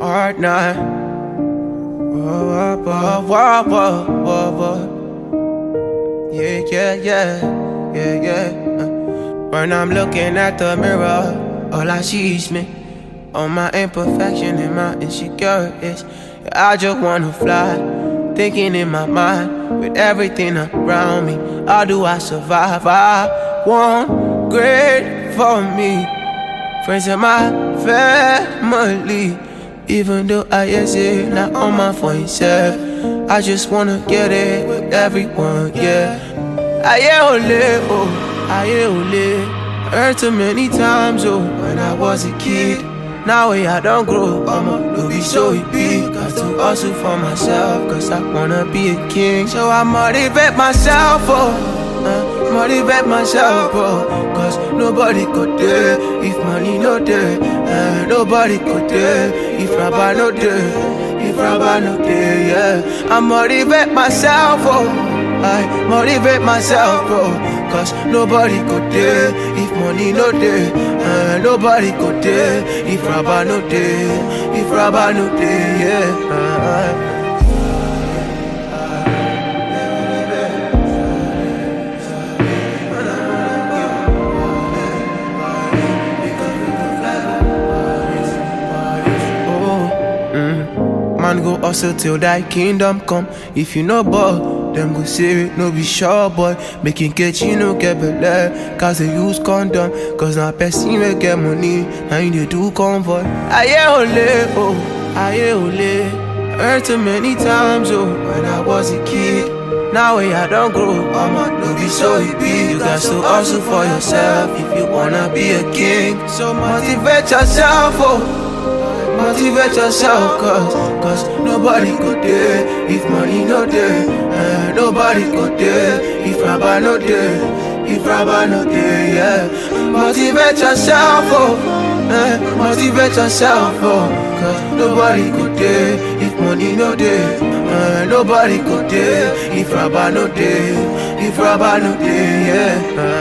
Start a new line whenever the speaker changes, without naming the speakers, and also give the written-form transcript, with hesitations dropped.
hard night. Whoa, whoa, whoa, whoa, whoa, whoa. Yeah, yeah, yeah, yeah, yeah. When I'm looking at the mirror, all I see is me. All my imperfection and my insecurities. I just wanna fly, thinking in my mind, with everything around me. How do I survive? I want great for me, friends and my family. Even though I exist, not on my phone self, I just wanna get it with everyone, yeah. Aye ole, oh, aye ole. I heard too many times, oh, when I was a kid. Now I don't grow, I'ma be so big. Got to hustle for myself, cause I wanna be a king. So I motivate myself, motivate myself, cause nobody could do if money no there. Nobody could do if rabbi no there. If rabbi no there, yeah. I motivate myself, I motivate myself, cause nobody could do if money no there. Nobody could do if rabbi no there. If rabbi no there, yeah. Man go hustle till thy kingdom come. If you no ball, them go say it, no be sure boy. Making catch you no get belle, cause they use condom. Cause now person will get money, now you dey do convoy. Aye ole, oh, aye ole. I heard too many times, oh, when I was a kid. Now I don't grow, I'ma no be so big. You got to hustle for yourself if you wanna be a king. So motivate yourself, oh. Motivate yourself, cause nobody could do if money no there. Nobody could do if rabbi no there. If rabbi no there, yeah. Motivate yourself, motivate yourself, cause nobody could do if money no there. Nobody could do if rabbi no there. If rabbi no there, yeah.